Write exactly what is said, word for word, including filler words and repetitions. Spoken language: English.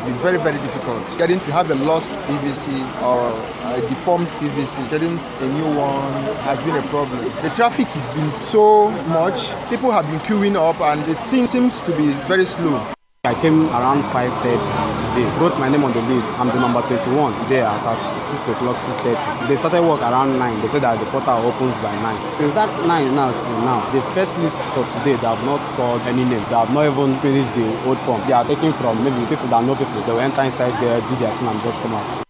been very, very difficult. Getting to have a lost P V C or a deformed P V C, getting a new one has been a problem. The traffic has been so much. People have been queuing up and the thing seems to be very slow. I came around five thirty today, wrote my name on the list. I'm the number twenty-one there as at six o'clock, six thirty. They started work around nine. They said that the portal opens by nine. Since that nine now till now, the first list for today, they have not called any name. They have not even finished the old form. They are taking from maybe people that know people. They will enter inside there, do their thing and just come out.